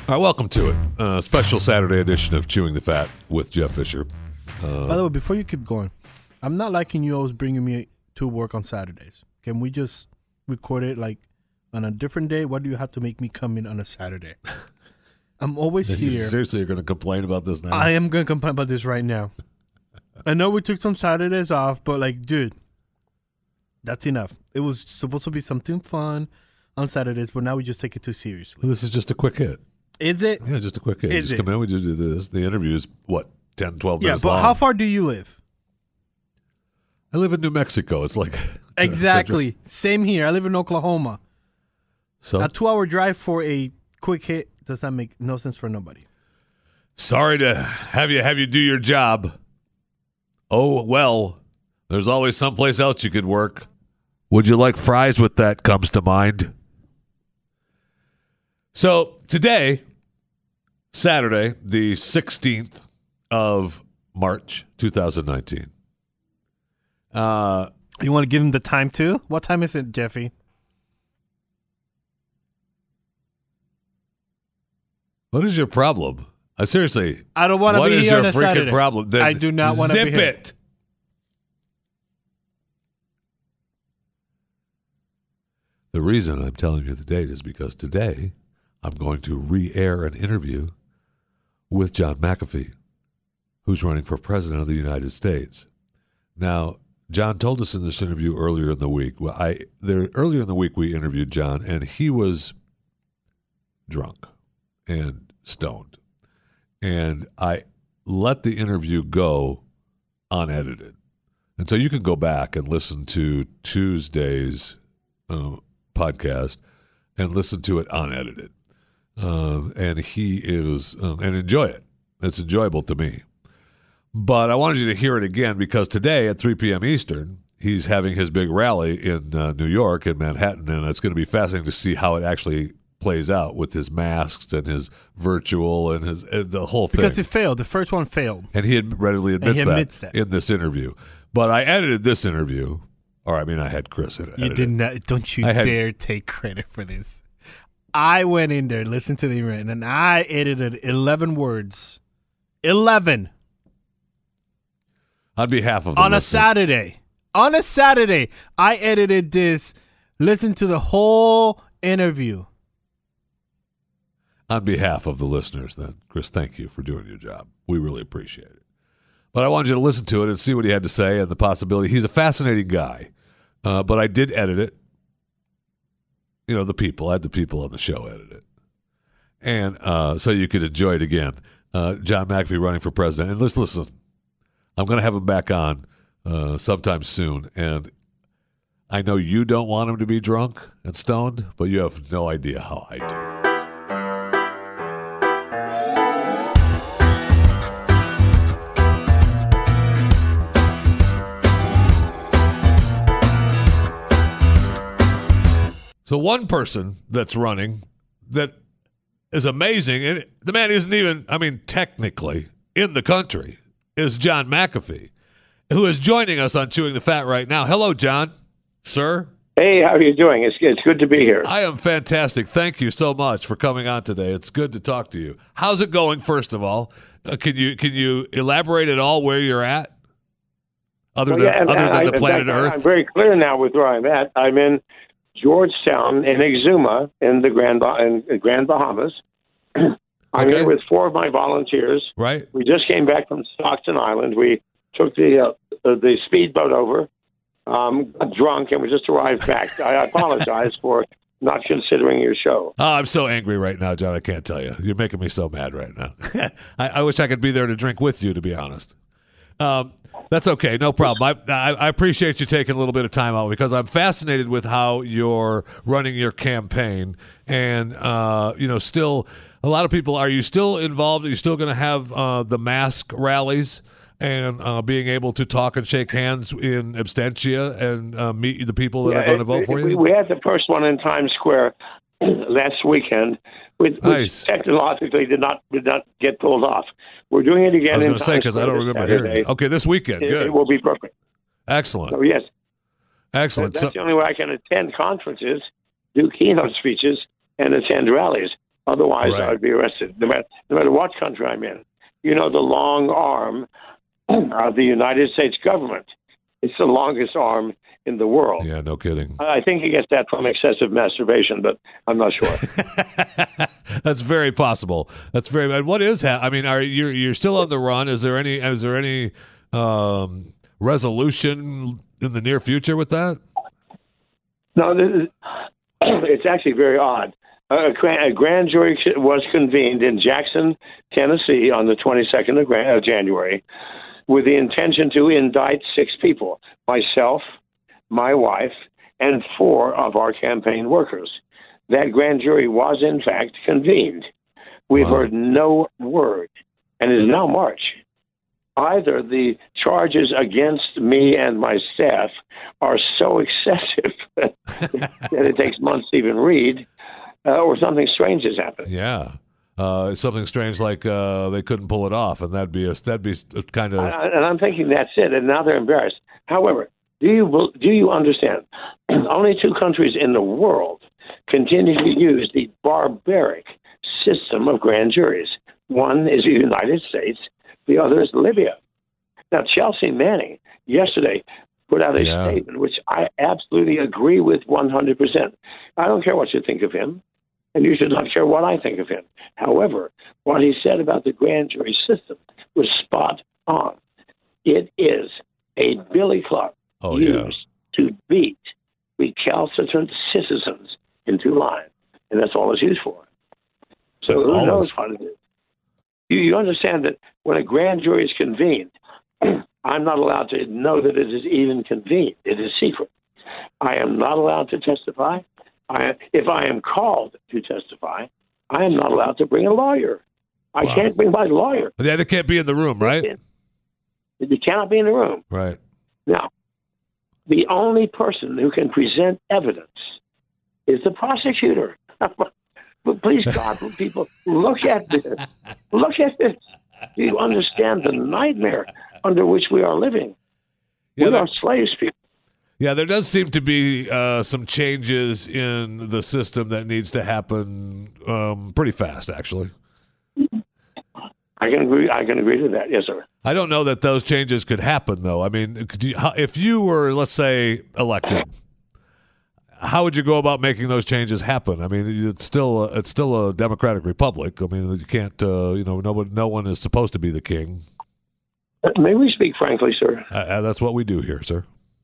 All right, welcome to it. Special Saturday edition of Chewing the Fat with Jeff Fisher. By the way, before you keep going, I'm not liking you always bringing me to work on Saturdays. Can we just record it like on a different day? Why do you have to make me come in on a Saturday? I'm always here. Seriously, you're going to complain about this now? I am going to complain about this right now. I know we took some Saturdays off, but like, dude, that's enough. It was supposed to be something fun on Saturdays, but now we just take it too seriously. This is just a quick hit. Is it? Yeah, just a quick hit. You just come in, we just do this. The interview is, 10, 12 minutes long? Yeah, but how far do you live? I live in New Mexico. It's like... Exactly. Same here. I live in Oklahoma. So a 2-hour drive for a quick hit does not make no sense for nobody. Sorry to have you do your job. Oh, well, there's always someplace else you could work. Would you like fries with that comes to mind? So today, Saturday, the 16th of March, 2019. You want to give him the time too? What time is it, Jeffy? What is your problem? Seriously. I don't want to be here on a Saturday. What is your freaking problem? I do not want to be here. Zip it. The reason I'm telling you the date is because today I'm going to re-air an interview with John McAfee, who's running for president of the United States. Now, John told us in this interview earlier in the week. Earlier in the week we interviewed John, and he was drunk and stoned. And I let the interview go unedited. And so you can go back and listen to Tuesday's podcast and listen to it unedited. And he is, and enjoy it. It's enjoyable to me. But I wanted you to hear it again because today at 3 p.m. Eastern, he's having his big rally in New York, in Manhattan, and it's going to be fascinating to see how it actually plays out with his masks and his virtual and his the whole thing. Because it failed. The first one failed. And he readily admits that in this interview. But I edited this interview, or I mean I had Chris edit it. You did not. Don't you dare take credit for this. I went in there, listened to the interview, and I edited 11 words. 11. On behalf of the on a Saturday. On a Saturday, I edited this, listened to the whole interview. On behalf of the listeners, then, Chris, thank you for doing your job. We really appreciate it. But I wanted you to listen to it and see what he had to say and the possibility. He's a fascinating guy, but I did edit it. You know, I had the people on the show edit it. And so you could enjoy it again. John McAfee running for president. And let's listen. I'm going to have him back on sometime soon. And I know you don't want him to be drunk and stoned, but you have no idea how I do. So one person that's running that is amazing, and the man isn't even, technically in the country, is John McAfee, who is joining us on Chewing the Fat right now. Hello, John. Sir? Hey, how are you doing? It's good to be here. I am fantastic. Thank you so much for coming on today. It's good to talk to you. How's it going, first of all? Can you elaborate at all where you're at? Other than the planet Earth? I'm very clear now with where I'm at. I'm in Georgetown in Exuma in the Grand Bahamas. I'm here with 4 of my volunteers. Right. We just came back from Stockton Island. We took the speedboat over, got drunk, and we just arrived back. I apologize for not considering your show. Oh, I'm so angry right now, John. I can't tell you. You're making me so mad right now. I wish I could be there to drink with you, to be honest. That's okay. No problem. I appreciate you taking a little bit of time out because I'm fascinated with how you're running your campaign. And, still, a lot of people, are you still involved? Are you still going to have the mask rallies and being able to talk and shake hands in absentia and meet the people that are going to vote for you? We had the first one in Times Square last weekend, which technologically did not get pulled off. We're doing it again. I was going to say because I don't remember hearing it. Okay, this weekend. Good. It will be perfect. Excellent. So yes, excellent. That's the only way I can attend conferences, do keynote speeches, and attend rallies. Otherwise, Right. I would be arrested, no matter what country I'm in. You know, the long arm of the United States government. It's the longest arm in the world. Yeah, no kidding. I think he gets that from excessive masturbation, but I'm not sure. That's very possible. That's very bad. What is I mean, you're still on the run? Is there any resolution in the near future with that? No, it's actually very odd. A grand jury was convened in Jackson, Tennessee, on the 22nd of January, with the intention to indict 6 people: myself, my wife, and 4 of our campaign workers. That grand jury was, in fact, convened. We've heard no word, and it is now March. Either the charges against me and my staff are so excessive that it takes months to even read, or something strange has happened. Yeah. Something strange like they couldn't pull it off, and that'd be kind of. And I'm thinking that's it, and now they're embarrassed. However, do you understand? Only 2 countries in the world continue to use the barbaric system of grand juries. One is the United States. The other is Libya. Now, Chelsea Manning yesterday put out a statement which I absolutely agree with 100%. I don't care what you think of him, and you should not care what I think of him. However, what he said about the grand jury system was spot on. It is a billy club used to beat recalcitrant citizens into line, and that's all it's used for. So who knows what it is? You understand that when a grand jury is convened, I'm not allowed to know that it is even convened. It is secret. I am not allowed to testify. If I am called to testify, I am not allowed to bring a lawyer. I can't bring my lawyer. Yeah, they can't be in the room, right? You cannot be in the room. Right. Now, the only person who can present evidence is the prosecutor. But please, God, people, look at this. Look at this. Do you understand the nightmare under which we are living? Yeah, we are slaves, people. Yeah, there does seem to be some changes in the system that needs to happen pretty fast, actually. I can agree to that. Yes, sir. I don't know that those changes could happen, though. I mean, if you were, let's say, elected, how would you go about making those changes happen? I mean, it's still a democratic republic. I mean, you can't, no one is supposed to be the king. May we speak frankly, sir? That's what we do here, sir.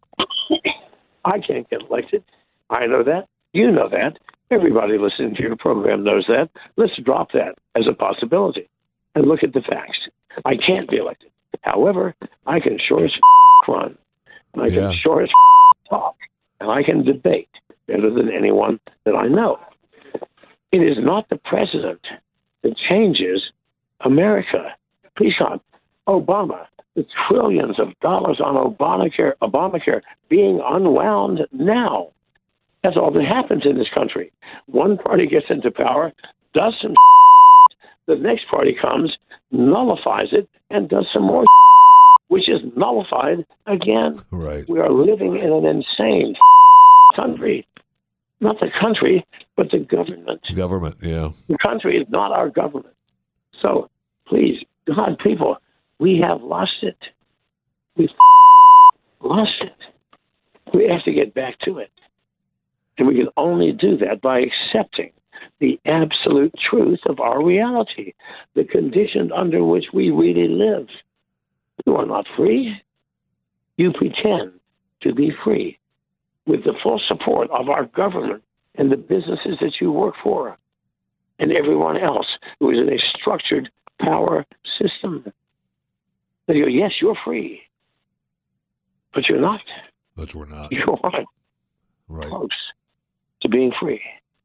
I can't get elected. I know that. You know that. Everybody listening to your program knows that. Let's drop that as a possibility and look at the facts. I can't be elected. However, I can sure as run. And I can sure as talk. And I can debate better than anyone that I know. It is not the president that changes America. Please, God, Obama, the trillions of dollars on Obamacare being unwound now. That's all that happens in this country. One party gets into power, does some the next party comes, nullifies it, and does some more which is nullified again. Right. We are living in an insane country. Not the country, but the government. Government, yeah. The country is not our government. So, please, God, people, we have lost it. We've lost it. We have to get back to it. And we can only do that by accepting the absolute truth of our reality, the conditions under which we really live. You are not free. You pretend to be free with the full support of our government and the businesses that you work for and everyone else who is in a structured power system. They go, yes, you're free, but you're not. But we're not. You aren't close to being free.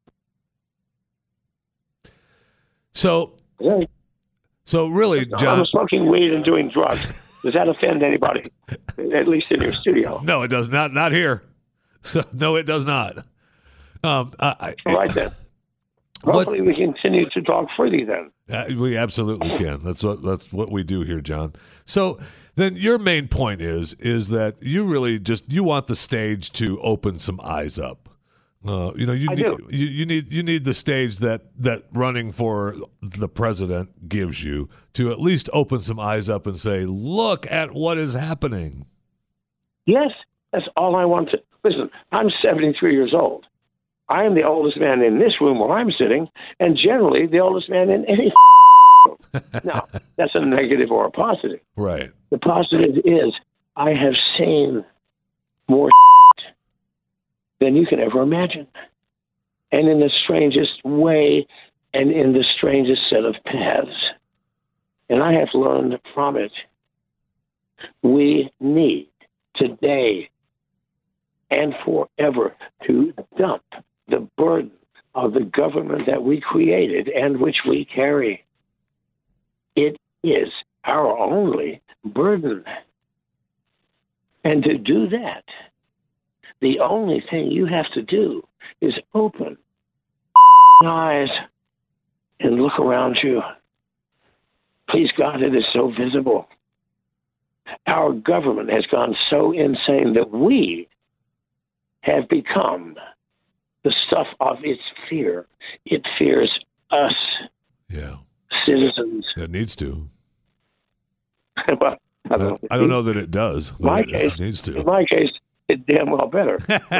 So really, John, I'm smoking weed and doing drugs. Does that offend anybody? At least in your studio. No, it does not. Not here. So no, it does not. All right then. Hopefully, we continue to talk freely then. We absolutely can. That's what we do here, John. So then, your main point is that you really you want the stage to open some eyes up, You need the stage that running for the president gives you to at least open some eyes up and say, look at what is happening. Yes, that's all I want to. Listen, I'm 73 years old. I am the oldest man in this room where I'm sitting, and generally the oldest man in any room. Now, that's a negative or a positive. Right. The positive is I have seen more than you can ever imagine. And in the strangest way and in the strangest set of paths. And I have learned from it. We need today and forever to dump the burden of the government that we created and which we carry. It is our only burden. And to do that, the only thing you have to do is open eyes and look around you. Please God, it is so visible. Our government has gone so insane that we have become the stuff of its fear. It fears us, citizens. It needs to. Well, I don't know that it does. It needs to. In my case, it damn well better.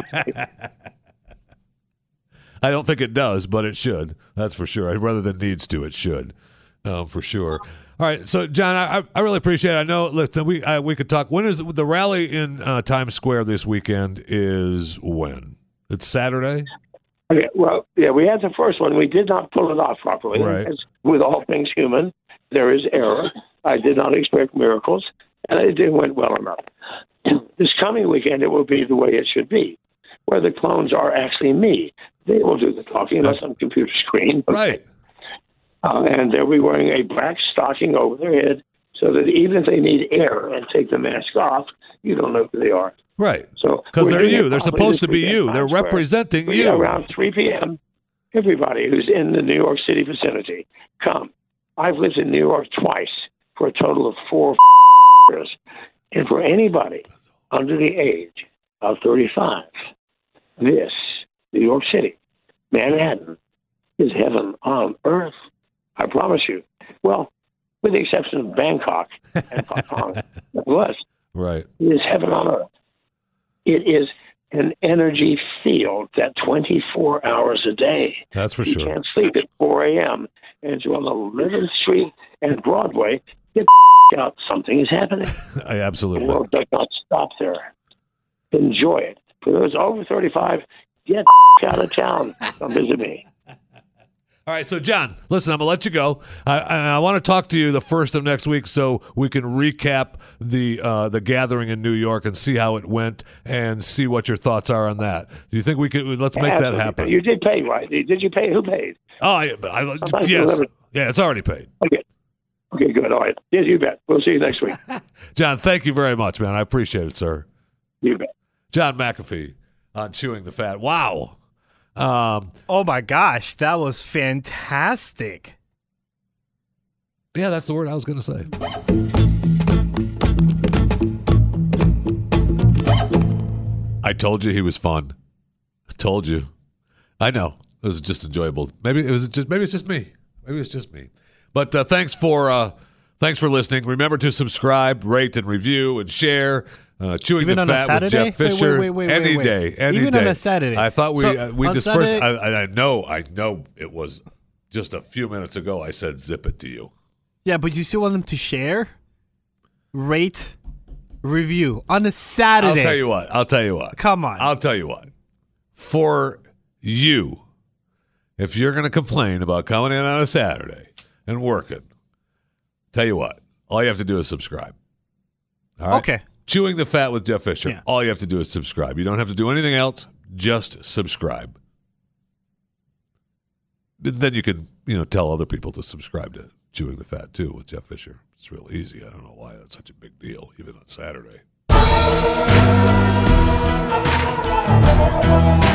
I don't think it does, but it should. That's for sure. Rather than needs to, it should, for sure. All right, so John, I really appreciate it. I know. Listen, we could talk. When is the rally in Times Square this weekend? Is when? It's Saturday. Okay. Well, yeah, we had the first one. We did not pull it off properly. Right. As with all things human, there is error. I did not expect miracles, and it went well enough. This coming weekend, it will be the way it should be, where the clones are actually me. They will do the talking unless on computer screen. Right. And they'll be wearing a black stocking over their head so that even if they need air and take the mask off, you don't know who they are. Right. So because they're you. They're supposed to be you. They're representing you. Around 3 p.m., everybody who's in the New York City vicinity, come. I've lived in New York twice for a total of 4 years. And for anybody under the age of 35, this, New York City, Manhattan, is heaven on earth. I promise you. Well, with the exception of Bangkok and Patong, it was. Right. It is heaven on earth. It is an energy field that 24 hours a day. That's for you sure. You can't sleep at 4 a.m. and you're on 11th Street and Broadway. Get out. Something is happening. Absolutely. The world does not stop there. Enjoy it. For those over 35, get out of town. Come visit me. All right, so John, listen, I'm going to let you go. I want to talk to you the first of next week so we can recap the gathering in New York and see how it went and see what your thoughts are on that. Do you think we could? Let's make that happen. You did pay, right? Did you pay? Who paid? Oh, yes. Yeah, it's already paid. Okay, good. All right. Yes, you bet. We'll see you next week. John, thank you very much, man. I appreciate it, sir. You bet. John McAfee on Chewing the Fat. Wow. Oh my gosh, that was fantastic. Yeah, that's the word I was going to say. I told you he was fun. I told you. I know. It was just enjoyable. Maybe it's just me. Maybe it's just me. But thanks for listening. Remember to subscribe, rate, and review, and share. Chewing Even the Fat with Jeff Fisher. Wait, any day. Even on a Saturday. I thought we just Saturday, first. I know. It was just a few minutes ago. I said zip it to you. Yeah, but you still want them to share, rate, review on a Saturday. I'll tell you what. Come on. I'll tell you what. For you, if you're going to complain about coming in on a Saturday and working, tell you what. All you have to do is subscribe. All right. Okay. Chewing the Fat with Jeff Fisher. Yeah. All you have to do is subscribe. You don't have to do anything else. Just subscribe. Then you can, tell other people to subscribe to Chewing the Fat too with Jeff Fisher. It's real easy. I don't know why that's such a big deal, even on Saturday.